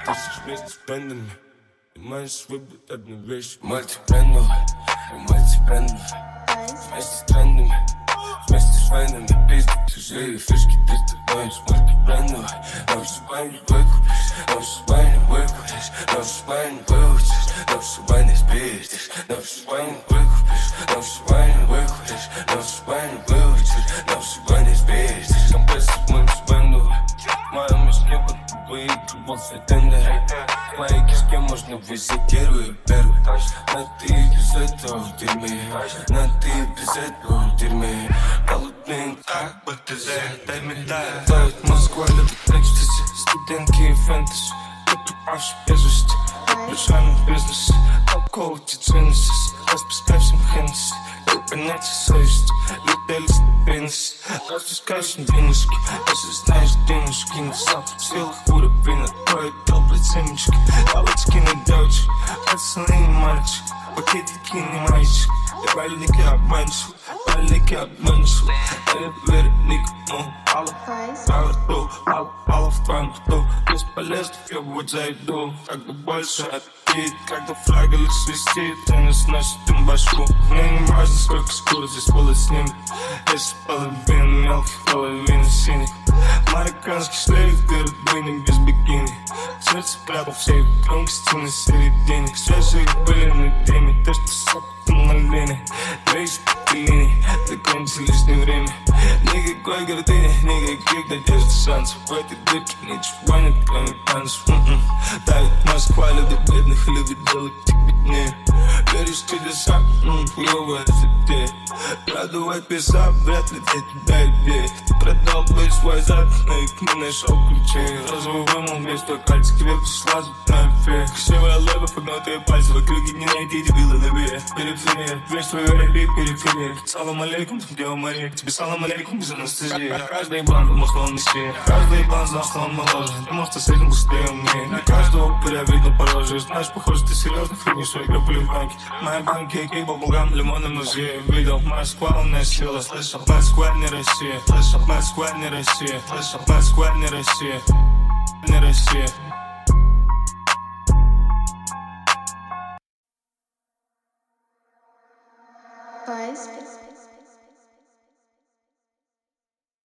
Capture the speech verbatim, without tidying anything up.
тысяч вместе с брендами. Ты можешь выбрать одну вещь. Мультибрендовый, мультибрендовый. Вместе с трендами, вместе с войнами. Пиздец, чужие фишки, ты становишься мультибрендовый. Но шибай не выкупишь, но шибай не выкупишь, но шибай не выучишь, но шибай не спиздишь, но шибай не выкупишь, но шибай не выкупишь, но шибай не выучишь, но шибай не спиздишь. Компрессор мультибрендовый. В моем мешке будто выигрывался тендер. В моей кишке можно взять первый, первый. Но ты без этого в дерьме, но ты без этого в дерьме. Голодный, как бы ты за это медаль. Ловит Москва, любит экстази, студентки и фэнтези. Кто упавший без вести, прижарный бизнес. Алкоголь, ценности, распускай всем Хеннесси. И понятие совести, летели ступенцы. Распускаешь винушки, если знаешь денежки. На завтра в силах уровень, откроет добрые семечки. Палочки на девочек, пацаны и мальчик. Пакетики не мальчик, я валики обманчив, валики обманчив. Я верю никому, алла, алла, рту, алла, алла в твоем рту. Бесполезно, я вот зайду, как бы больше аппетит. Когда флагелик свистит, он сносит им башку. Мне не важно, сколько скоро здесь было с ним. Если половина мелких, половина синих. Марокканский шлейф, перед бынем без бикини. Сердце прятал в сейф, громкости на середине. Свежие были на теме, то, что сопом на линии. Рейс по линии, закончится лишнее время. Никакой гордыни, никаких надежд и шансов. В этой дырке ничего нет, кроме танцев. Давит Москва, любит бедных, любит делать их беднее. Веришь в чудеса, хуёвая затея. Продувать песок, вряд ли для тебя идея. Ты продал бы свой зад, но и не нашел ключей. Розовый вымыл вместо кальций, тебе пришла зубная фея. Красивая лэба, погнутые пальцы, в округе не найти дебила добее. Периферия, весь твой рэп, периферия. Салам алейкум, там где у морей. Тебе салам алейкум без анестезии. Каждый блан думал, что он мессия. Каждый блан знал, что он моложе. Думал, что с этим быстрее умнее. На каждого упыря видно пороже. Знаешь, похоже, ты серьезно хранишь свою игру в банке. Мои банки, кейк, бабулгам, лимоны, музеи. Видел, Москва, умная сила. Слышал, Москва, не Россия. Слышал, Москва, не Россия. Слышал, Москва, не Россия. Не Россия.